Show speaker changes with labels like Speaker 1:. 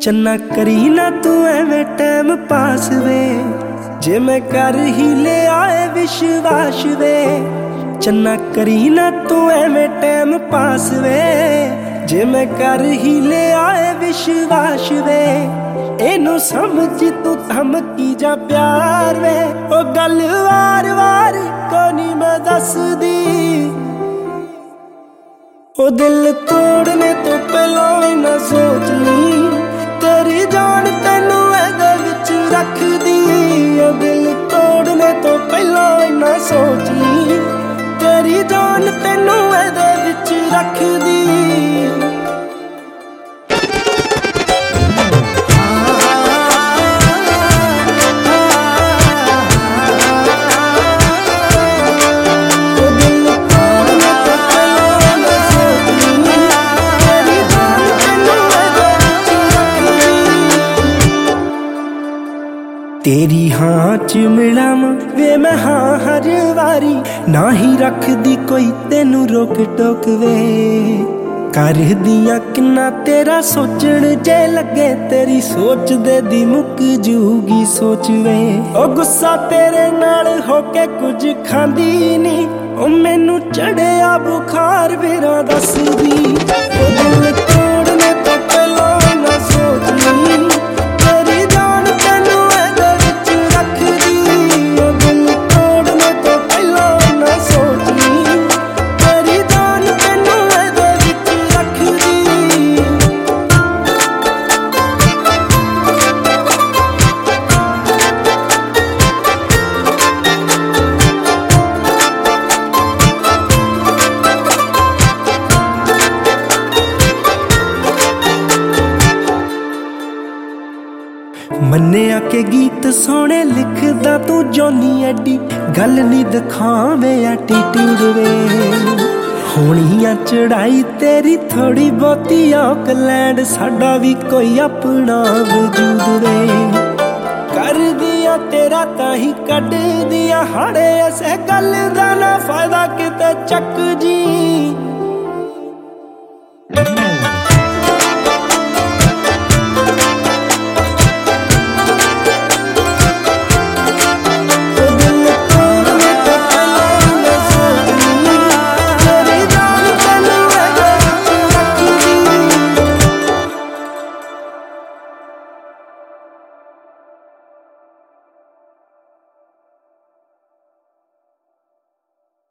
Speaker 1: चन्ना करी ना तू एवें टाइम पास वे, जे मैं कर ही ले आए विश्वास वे। चन्ना करी ना तू एवें टाइम पास वे, जे मैं कर ही ले आए विश्वास वे। एनू समझ तू धमकी जा प्यार वे, ओ गल वार वार को नहीं मैं दसदी। ओ दिल तोड़ने तो पहला ना सोच ली, तेरी जान तेनू एदे विच रख दी। ओ दिल तोड़ने तो पहला ना सोच ली, तेरी जान तेनू एदे विच रख दी। तेरी हाँ च मिलावां वे मैं हाँ हर वारी, ना ही रख दी कोई तेनू रोक टोक वे। कर दियां किन्ना तेरा सोचण जे लगे, तेरी सोच दे दी मुक जूगी सोच वे। ओ गुस्सा तेरे नाल होके कुछ खांदी नी, ओ मैनू चढ़िया बुखार मेरा दस दी। ओ दिल तोड़ने तो पहला ना सोच ली, तेरी जान तेनू एदे विच रख दी। ओ दिल तोड़ने तो पहला ना सोच ली, तेरी जान तेनू एदे विच रख दी। मन्ने आके गीत सोहणे लिखदा तू जोनी एडी, गल नहीं दिखावे एटीट्यूड वे। होनियां चढ़ाई तेरी थोड़ी बहुती ऑकलैंड, साडा भी कोई अपना वजूद वे। कर दिया तेरा ताही कट दिया हाड़े, ऐसे गल दा ना फायदा किते चक जी।